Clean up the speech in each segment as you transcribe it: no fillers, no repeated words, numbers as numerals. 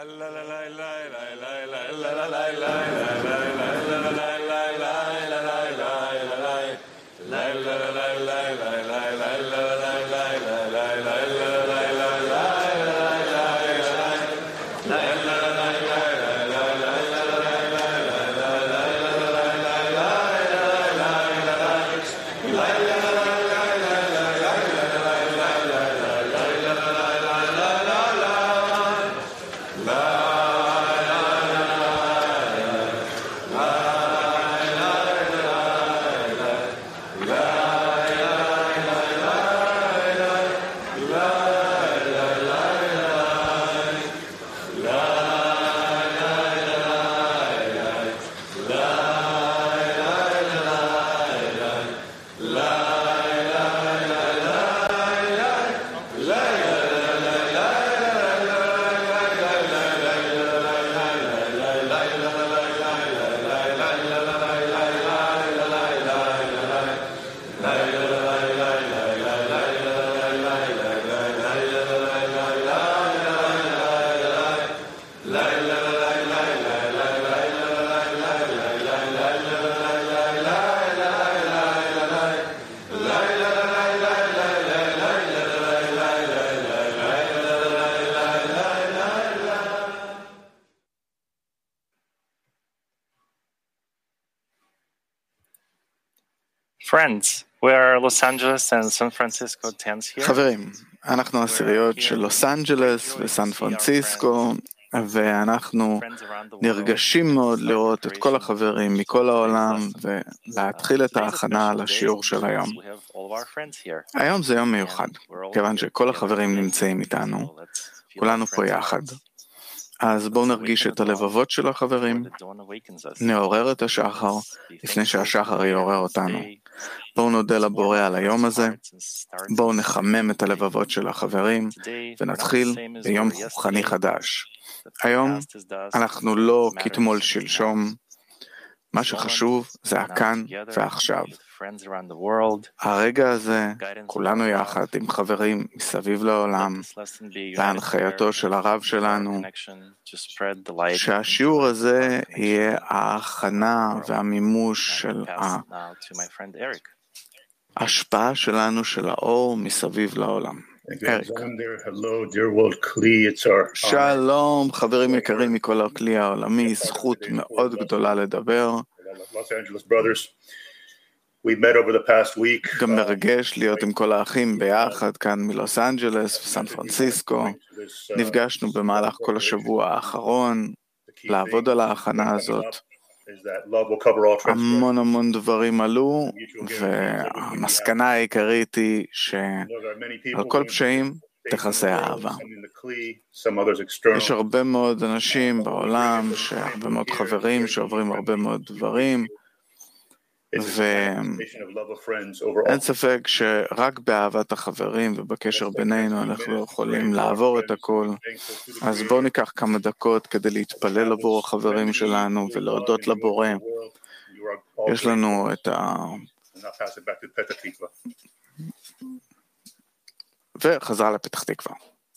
Friends, we are Los Angeles and San Francisco tents here. חברים, אנחנו עשיריות של לוס אנג'לס וסן פרנסיסקו, ואנחנו נרגשים מאוד לראות את כל החברים מכל העולם ולהתחיל את ההכנה לשיעור של היום. היום זה יום מיוחד, כיוון שכל החברים נמצאים איתנו, כולנו פה יחד. אז בואו נרגיש את הלבבות של החברים, נעורר את השחר לפני שהשחר יעורר אותנו. בואו נודה לבורא על היום הזה, בואו נחמם את הלבבות של החברים ונתחיל ביום רוחני חדש. היום אנחנו לא כתמול שלשום, מה שחשוב זה הכאן ועכשיו. הרגע הזה, כולנו יחד עם חברים מסביב לעולם, בהנחייתו של הרב שלנו, שהשיעור הזה יהיה ההכנה והמימוש של ההשפעה שלנו של האור מסביב לעולם. אריק. שלום, חברים יקרים מכל הכלי העולמי, זכות מאוד גדולה לדבר. גם מרגש להיות עם כל האחים ביחד כאן מלוס אנג'לס וסן פרנסיסקו. נפגשנו במהלך כל השבוע האחרון לעבוד על ההכנה הזאת. המון דברים עלו, והמסקנה העיקרית היא שעל כל פשעים תכסה אהבה. יש הרבה מאוד אנשים בעולם, הרבה מאוד חברים שעוברים הרבה מאוד דברים, ואין ספק שרק באהבת החברים ובקשר בינינו אנחנו יכולים לעבור את הכל. אז בואו ניקח כמה דקות כדי להתפלל עבור החברים שלנו ולהודות לבורא. יש לנו את וחזרה לפתח תקווה.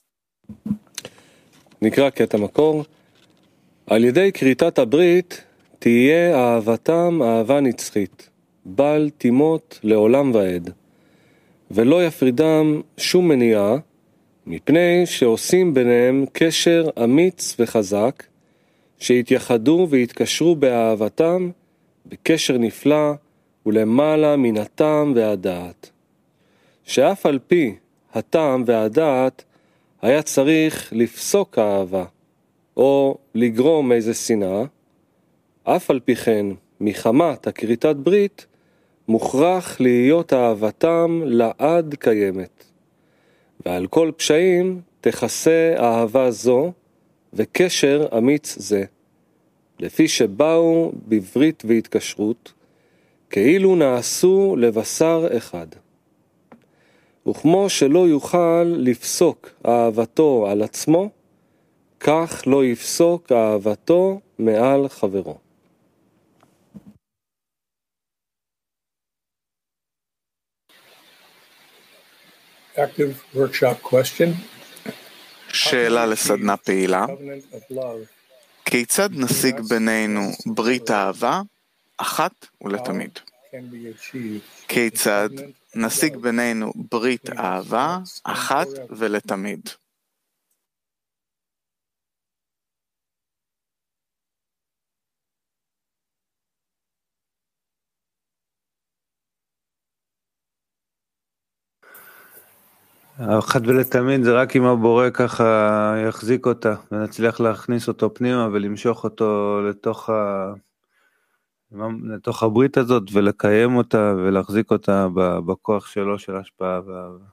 נקרא קטע מקור. על ידי כריתת הברית תהיה אהבתם אהבה נצחית, בל תימות לעולם ועד, ולא יפרידם שום מניעה, מפני שעושים ביניהם קשר אמיץ וחזק, שיתייחדו ויתקשרו באהבתם, בקשר נפלא ולמעלה מן הטעם והדעת. שאף על פי הטעם והדעת היה צריך לפסוק האהבה, או לגרום איזה שנאה, אף על פי כן, מחמת הכריתת ברית, מוכרח להיות אהבתם לעד קיימת. ועל כל פשעים תכסה אהבה זו וקשר אמיץ זה, לפי שבאו בברית והתקשרות, כאילו נעשו לבשר אחד. וכמו שלא יוכל לפסוק אהבתו על עצמו, כך לא יפסוק אהבתו מעל חברו. Active workshop question. שאלה לסדנה פעילה. כיצד נשיג בינינו ברית אהבה אחת ולתמיד? כיצד נשיג בינינו ברית אהבה אחת ולתמיד? אחת ולתמיד זה רק אם הבורא ככה יחזיק אותה ונצליח להכניס אותו פנימה ולמשוך אותו לתוך הברית הזאת ולקיים אותה ולהחזיק אותה בכוח שלו של השפעה ואהבה.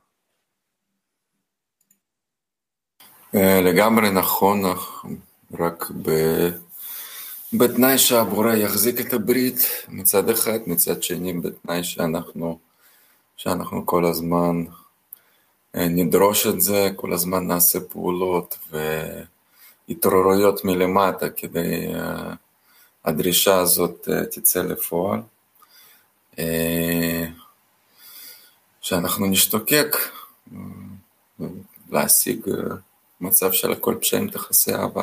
לגמרי נכון, רק בתנאי שהבורא יחזיק את הברית מצד אחד, מצד שני בתנאי שאנחנו כל הזמן נדרוש את זה, כל הזמן נעשה פעולות והתעוררויות מלמטה כדי הדרישה הזאת תצא לפועל. שאנחנו נשתוקק להשיג מצב של הכל פשעים תחסי אהבה.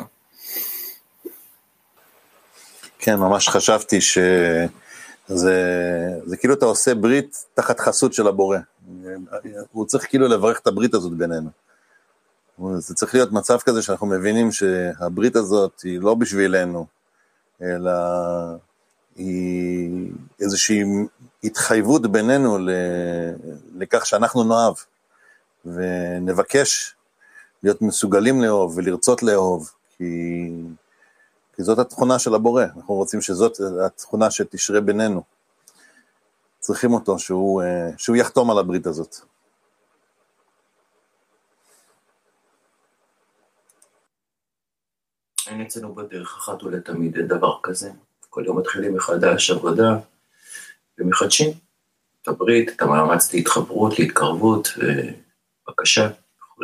כן, ממש חשבתי שזה כאילו אתה עושה ברית תחת חסות של הבורא. הוא צריך כאילו לברך את הברית הזאת בינינו. זה צריך להיות מצב כזה שאנחנו מבינים שהברית הזאת היא לא בשבילנו, אלא היא איזושהי התחייבות בינינו לכך שאנחנו נאהב, ונבקש להיות מסוגלים לאהוב ולרצות לאהוב, כי זאת התכונה של הבורא, אנחנו רוצים שזאת התכונה שתשרה בינינו. צריכים אותו שהוא יחתום על הברית הזאת. אין אצלנו בדרך אחת ולתמיד דבר כזה. כל יום מתחילים מחדש עבודה ומחדשים את הברית, את המאמץ להתחברות, להתקרבות ובקשה וכו'.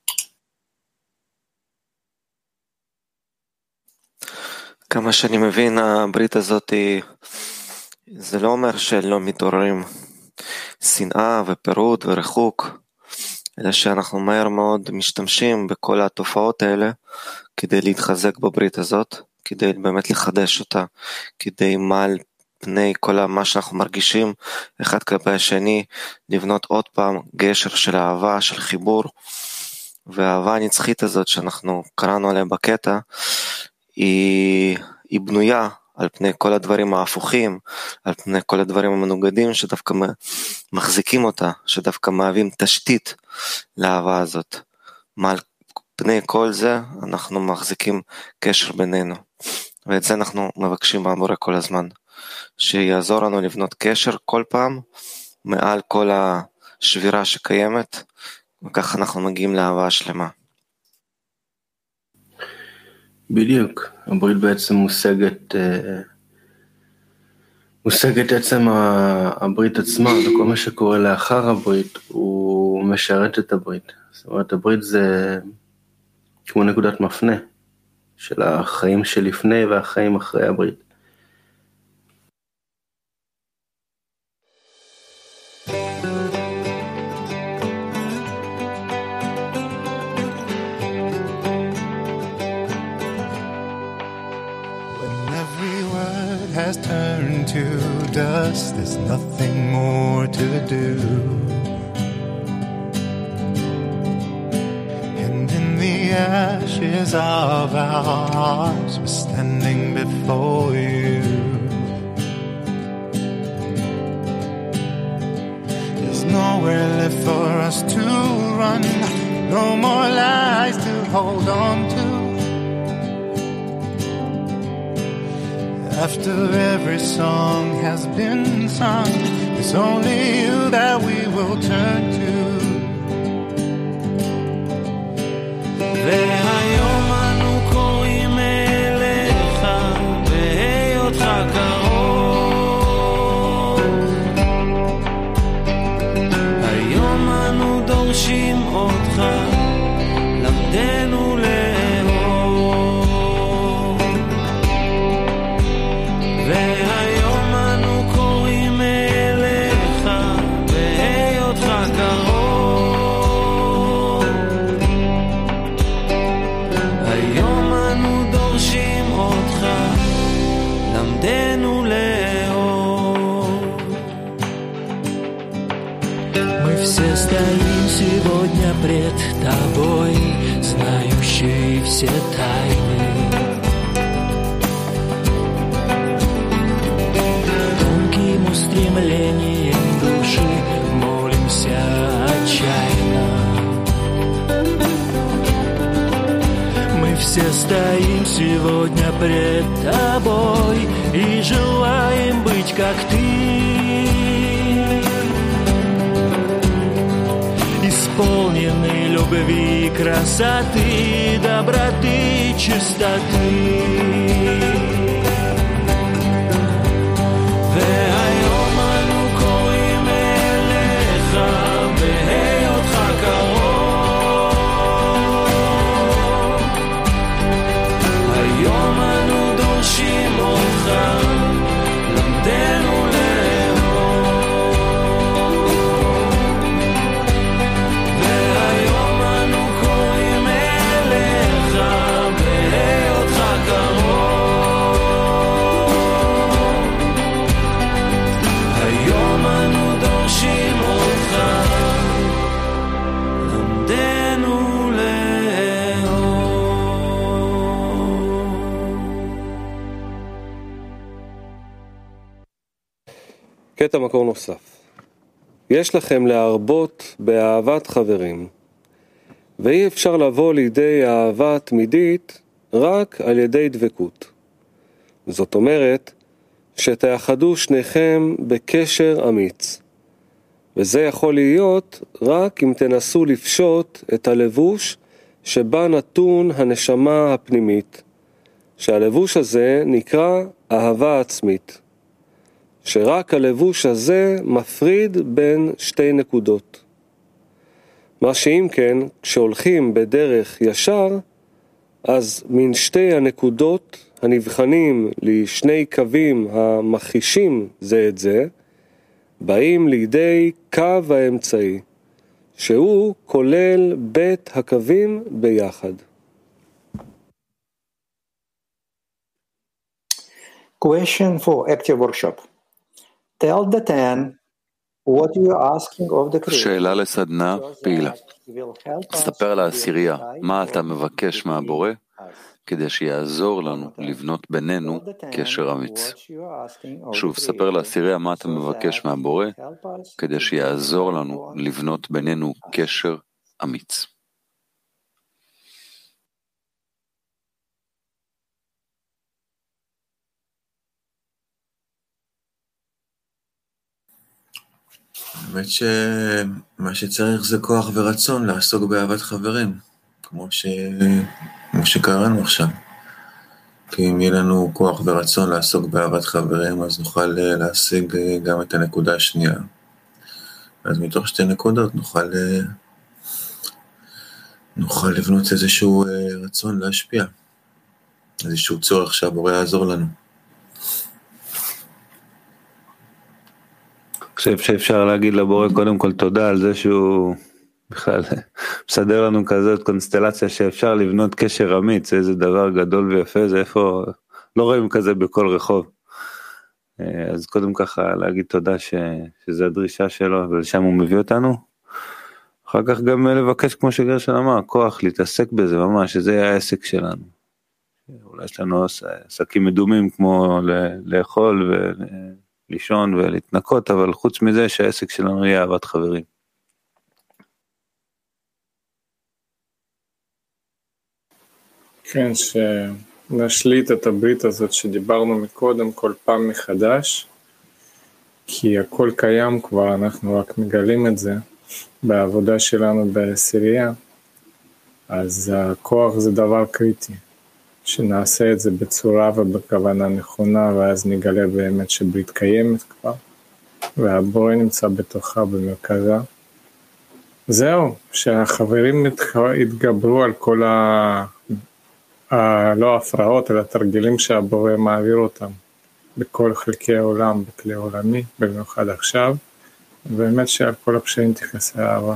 כמה שאני מבין, הברית הזאת זה לא אומר שלא מתעוררים שנאה ופירוד וריחוק, אלא שאנחנו מהר מאוד משתמשים בכל התופעות האלה כדי להתחזק בברית הזאת, כדי באמת לחדש אותה, כדי מעל פני כל מה שאנחנו מרגישים אחד כלפי השני, לבנות עוד פעם גשר של אהבה, של חיבור, והאהבה הנצחית הזאת שאנחנו קראנו עליה בקטע, היא בנויה על פני כל הדברים ההפוכים, על פני כל הדברים המנוגדים שדווקא מחזיקים אותה, שדווקא מהווים תשתית לאהבה הזאת. מעל פני כל זה אנחנו מחזיקים קשר בינינו, ואת זה אנחנו מבקשים מהבורא כל הזמן, שיעזור לנו לבנות קשר כל פעם מעל כל השבירה שקיימת, וכך אנחנו מגיעים לאהבה שלמה. בדיוק, הברית בעצם מושגת עצם הברית עצמה, וכל מה שקורה לאחר הברית הוא משרת את הברית. זאת אומרת, הברית זה כמו נקודת מפנה של החיים שלפני והחיים אחרי הברית. Has turned to dust, there's nothing more to do. And in the ashes of our hearts, we're standing before you. There's nowhere left for us to run, no more lies to hold on to. After every song has been sung, it's only you that we will turn to. והיום אנו קוראים אליך בהיותך קרוב. היום אנו דורשים אותך, למדנו והיום אנו קוראים אליך בהיותך קרוב. стоим сегодня пред тобой, знающий все тайны. Тонким устремлением души молимся отчаянно. Мы все стоим сегодня пред тобой и желаем быть как ты, исполнены любви, красоты, доброты, чистоты. והיום אנו קוראים אליך בהיותך קרוב. היום אנו דורשים אותך, למדנו קטע מקור נוסף. יש לכם להרבות באהבת חברים, ואי אפשר לבוא לידי אהבה תמידית רק על ידי דבקות. זאת אומרת שתאחדו שניכם בקשר אמיץ, וזה יכול להיות רק אם תנסו לפשוט את הלבוש שבה נתון הנשמה הפנימית, שהלבוש הזה נקרא אהבה עצמית, שרק הלבוש הזה מפריד בין שתי נקודות. מה שאם כן, כשהולכים בדרך ישר, אז מן שתי הנקודות הנבחנים לשני קווים המחישים זה את זה, באים לידי קו האמצעי, שהוא כולל בית הקווים ביחד. Question for active workshop. Tell the 10 what you are asking of the creator. שאלה לסדנה פעילה. ספר לעשירייה מה אתה מבקש מהבורא כדי שיעזור לנו לבנות בינינו קשר אמיץ. שוב, ספר לעשירייה מה אתה מבקש מהבורא כדי שיעזור לנו לבנות בינינו קשר אמיץ. האמת שמה שצריך זה כוח ורצון לעסוק באהבת חברים, כמו שקראנו עכשיו. כי אם יהיה לנו כוח ורצון לעסוק באהבת חברים, אז נוכל להשיג גם את הנקודה השנייה. אז מתוך שתי נקודות נוכל לבנות איזשהו רצון להשפיע, איזשהו צורך שהבורא יעזור לנו. חושב שאפשר להגיד לבורא קודם כל תודה על זה שהוא בכלל מסדר לנו כזאת קונסטלציה שאפשר לבנות קשר אמיץ, איזה דבר גדול ויפה, זה איפה, לא רואים כזה בכל רחוב. אז קודם ככה להגיד תודה שזה הדרישה שלו ולשם הוא מביא אותנו. אחר כך גם לבקש כמו שגרשן אמר, כוח להתעסק בזה ממש, שזה יהיה העסק שלנו. אולי יש לנו עסקים מדומים כמו לאכול לישון ולהתנקות, אבל חוץ מזה שהעסק שלנו יהיה אהבת חברים. כן, שנשליט את הברית הזאת שדיברנו מקודם כל פעם מחדש, כי הכל קיים כבר, אנחנו רק מגלים את זה בעבודה שלנו בעשירייה, אז הכוח זה דבר קריטי. שנעשה את זה בצורה ובכוונה נכונה, ואז נגלה באמת שברית קיימת כבר, והבורא נמצא בתוכה במרכזה. זהו, שהחברים יתגברו על כל לא הפרעות, אלא תרגילים שהבורא מעביר אותם, בכל חלקי העולם, בכלי עולמי, במיוחד עכשיו, ובאמת שעל כל הפשעים תכנסה אהבה.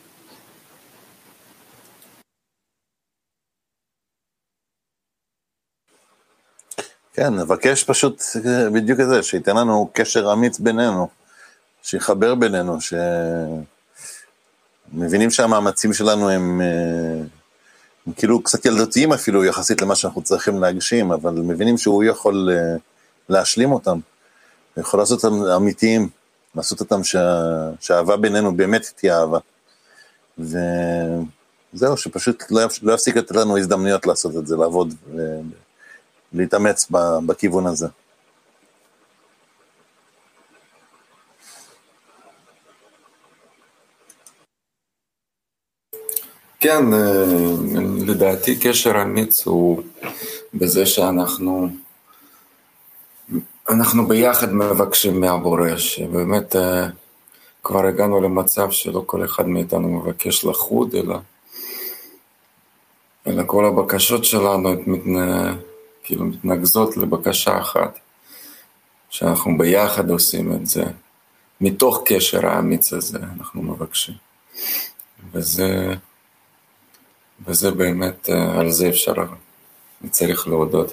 כן, נבקש פשוט בדיוק את זה, שייתן לנו קשר אמיץ בינינו, שיחבר בינינו, מבינים שהמאמצים שלנו הם כאילו קצת ילדותיים אפילו יחסית למה שאנחנו צריכים להגשים, אבל מבינים שהוא יכול להשלים אותם, יכול לעשות אותם אמיתיים, לעשות אותם שהאהבה בינינו באמת תהיה אהבה. וזהו, שפשוט לא יפסיק לתת לנו הזדמנויות לעשות את זה, לעבוד ולהתאמץ בכיוון הזה. כן, לדעתי קשר אמיץ הוא בזה שאנחנו ביחד מבקשים מהבורא, שבאמת כבר הגענו למצב שלא כל אחד מאיתנו מבקש לחוד, אלא כל הבקשות שלנו כאילו מתנגזות לבקשה אחת, שאנחנו ביחד עושים את זה, מתוך קשר האמיץ הזה אנחנו מבקשים. וזה באמת, על זה אפשר וצריך להודות.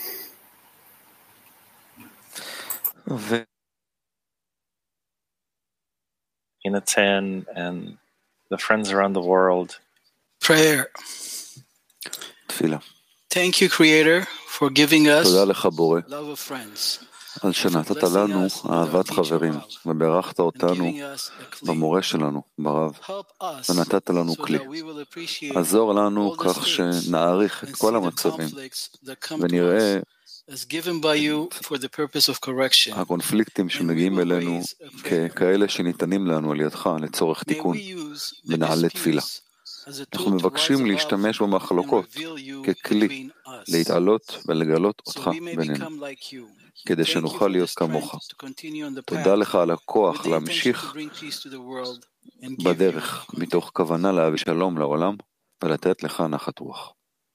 Yonatan and the friends around the world. Prayer. תפילה. Thank you, Creator, for giving us תודה לך בורא, love of friends. על שנתת לנו אהבת חברים, וברכת אותנו במורה שלנו, ברב, ונתת לנו כלי. עזור לנו כך שנעריך את כל המצבים, ונראה הקונפליקטים שמגיעים אלינו ככאלה שניתנים לנו על ידך לצורך תיקון, ונעלה תפילה. אנחנו מבקשים להשתמש במחלוקות ככלי להתעלות ולגלות אותך בינינו, כדי שנוכל להיות כמוך. תודה לך על הכוח להמשיך בדרך מתוך כוונה להביא שלום לעולם ולתת לך נחת רוח.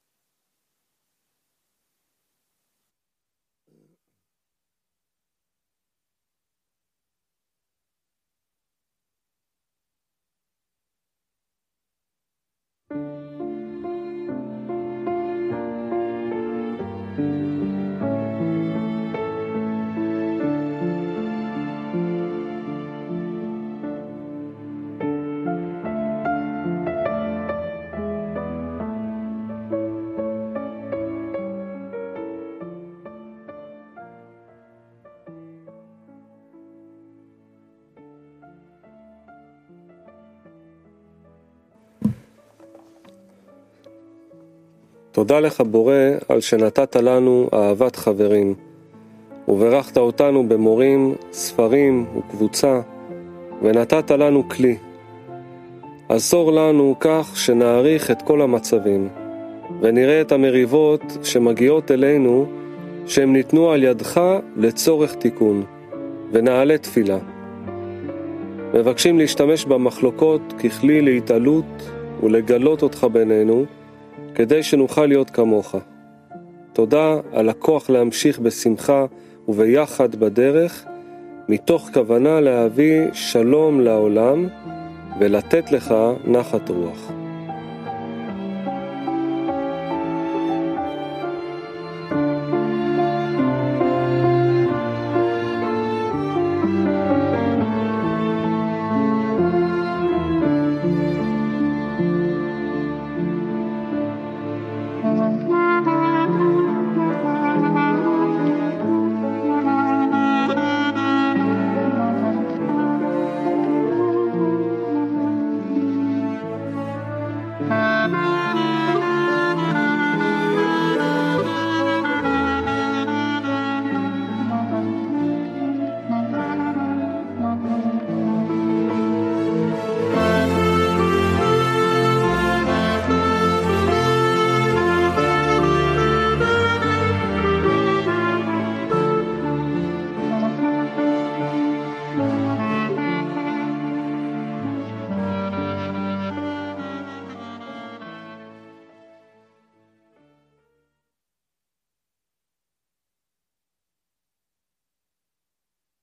תודה לך בורא על שנתת לנו אהבת חברים, וברכת אותנו במורים, ספרים וקבוצה, ונתת לנו כלי. עזור לנו כך שנעריך את כל המצבים, ונראה את המריבות שמגיעות אלינו, שהם ניתנו על ידך לצורך תיקון, ונעלה תפילה. מבקשים להשתמש במחלוקות ככלי להתעלות ולגלות אותך בינינו, כדי שנוכל להיות כמוך. תודה על הכוח להמשיך בשמחה וביחד בדרך, מתוך כוונה להביא שלום לעולם ולתת לך נחת רוח.